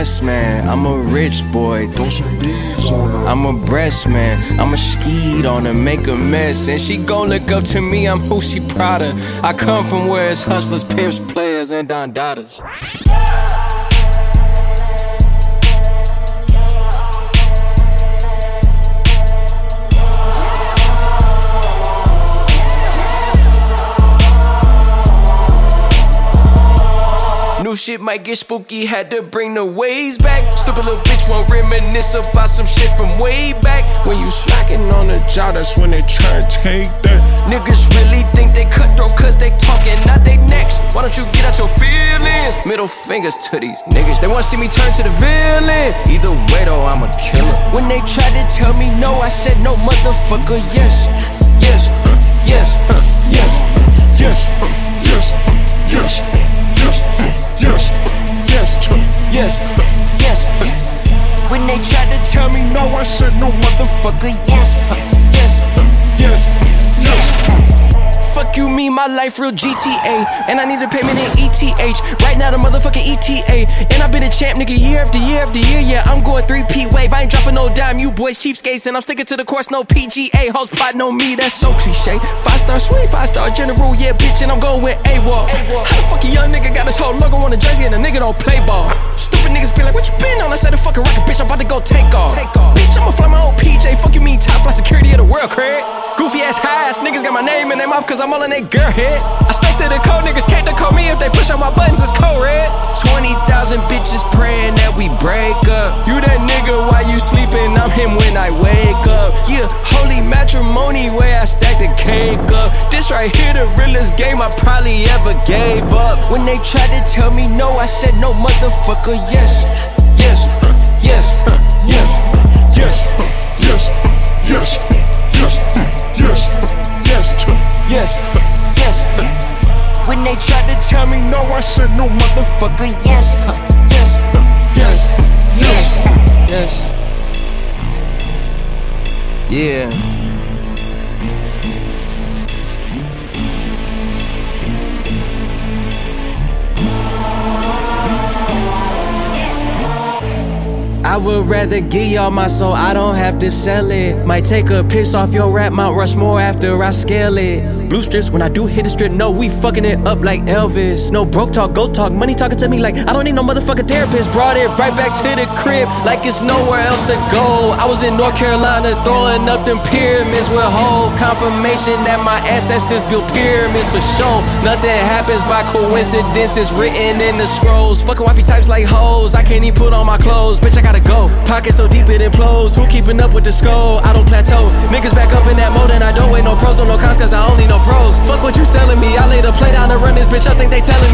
yes man, I'm a rich boy. Throw some D's on her. I'm a breast man, I'm a skeet on her, make a mess. And she gon' look up to me, I'm who she proud of. I come from where it's hustlers, pimps, players, and Don Daughters. New shit might get spooky, had to bring the waves back. Stupid little bitch won't reminisce about some shit from way back. When you slacking on the job, that's when they try and take that. Niggas really think they cutthroat cause they talking, not they next. Why don't you get out your feelings? Middle fingers to these niggas, they wanna see me turn to the villain. Either way though, I'm a killer. When they tried to tell me no, I said no motherfucker, yes. Yes, yes, yes, Yes, yes, yes, yes, yes, yes, yes. When they tried to tell me no, I said no motherfucker, yes, yes, yes, yes. Fuck you, me, my life real GTA. And I need a payment in ETH. Right now the motherfucking ETA. And I've been a champ, nigga, year after year after year. Yeah, I'm going 3P wave. I ain't dropping no dime, you boys cheapskates. And I'm sticking to the course, no PGA. Hoes plotting on me, that's so cliche. 5-star swing, 5-star general, yeah, bitch. And I'm going with AWOL. How the fuck a young nigga got his whole logo on the jersey and a nigga don't play ball? Stupid niggas be like, what you been on? I said the fucking rocket, bitch, I'm about to go take off. Bitch, I'ma fly my own PJ. Fuck you mean top flight security of the world, Craig. Goofy ass high ass niggas got my name in their mouth cause I'm all in they girl head. I stick to the code, niggas can't decode me if they push on my buttons, it's code red. 20,000 bitches praying that we break up. You that nigga while you sleeping, I'm him when I wake up. Yeah, holy matrimony where I stack the cake up. This right here the realest game I probably ever gave up. When they tried to tell me no, I said no motherfucker, yes. Yes, yes, Yes, yes, yes, yes, yes, yes, yes, yes. When they tried to tell me no, I said no motherfucker, yes, yes, yes, yes, yes. Yeah. I would rather give y'all my soul, I don't have to sell it. Might take a piss off your rap, Mount Rushmore after I scale it. Blue strips, when I do hit the strip, no, we fucking it up like Elvis. No broke talk, go talk, money talking to me like I don't need no motherfucking therapist. Brought it right back to the crib, like it's nowhere else to go. I was in North Carolina throwing up them pyramids with whole confirmation that my ancestors built pyramids for sure. Nothing happens by coincidence, it's written in the scrolls. Fucking wifey types like hoes, I can't even put on my clothes, bitch I gotta go. Pockets so deep it implodes, who keeping up with the skull? I don't plateau, niggas back up in that mode and I don't wait no pros or no cons cause I only know pros. Fuck what you selling me, I laid a play down to run this bitch, I think they telling